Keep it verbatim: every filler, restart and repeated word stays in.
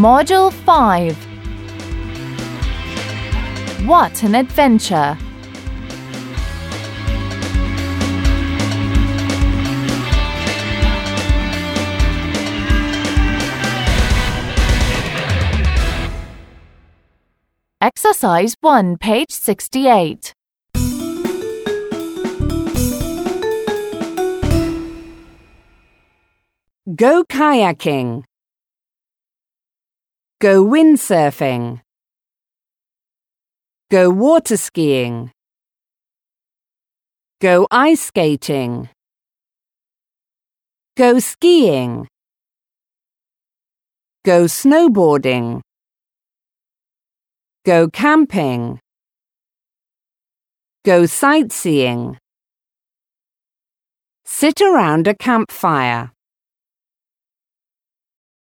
Module five. What an adventure! Exercise one, page sixty-eight. Go kayaking. Go windsurfing. Go water skiing. Go ice skating. Go skiing. Go snowboarding. Go camping. Go sightseeing. Sit around a campfire.